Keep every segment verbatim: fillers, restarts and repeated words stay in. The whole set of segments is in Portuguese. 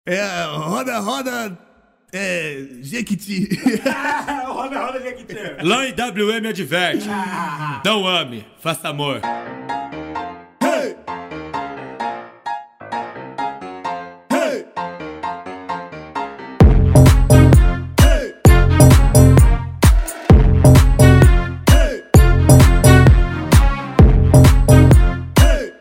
É, roda, roda, é, Jequiti. Roda, roda, Jequiti. Lá em W M adverte. Não ame, faça amor. Hey! Hey! Hey! Hey! Hey!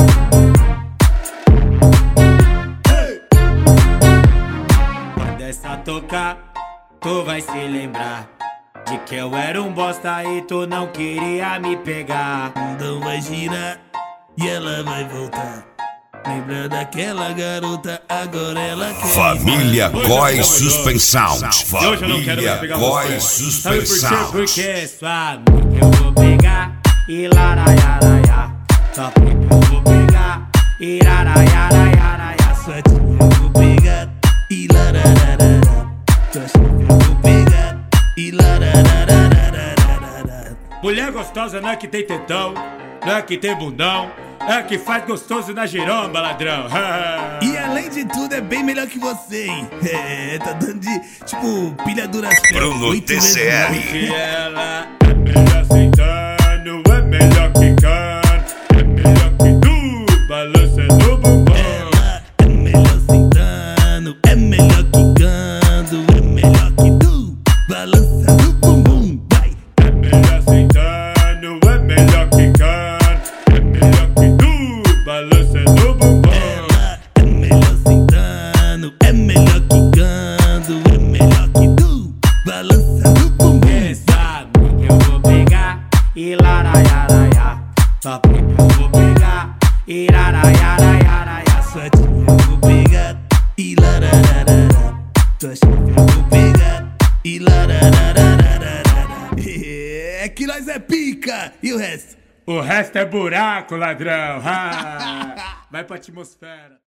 Hey! Quando essa tocar, tu vai se lembrar de que eu era um bosta e tu não queria me pegar. Então vai girar e ela vai voltar. Lembra daquela garota, agora ela quer. Família Góes Suspen Sound. E hoje eu não quero mais Família pegar Góes você. Suspen Sabe por quê? Sound. Porque é sua amiga eu vou pegar e laraiaraia. Só porque eu vou pegar e laraiaraiaraia. Sua tia eu vou pegar e larararara. Tua chefe eu vou pegar e larararara. Mulher gostosa não é que tem tetão, não é que tem bundão, é que faz gostoso na giromba, ladrão. E além de tudo é bem melhor que você, hein? É, tá dando de, tipo, pilha Duracell. Bruno oito T vezes C R. mais. Que ela é melhor sentando, é melhor quicando, é melhor que tu, balançando o bumbum. Ela é melhor sentando, é melhor quicando, é melhor que tu, balançando o bumbum, vai. É melhor sentando, é melhor quicando, é melhor que tu, balançando o bumbum. Ela é melhor sentando, é melhor quicando, é melhor que tu, balançando o bumbum. Quem sabe que eu vou pegar e laraiaraia. Só porque eu vou pegar e laraiaraiaraia. Sua tia eu vou pegar e larararara. Tua chefe eu vou pegar e larararara. É que nós é pica e o resto? O resto é buraco, ladrão. Ah, vai pra atmosfera.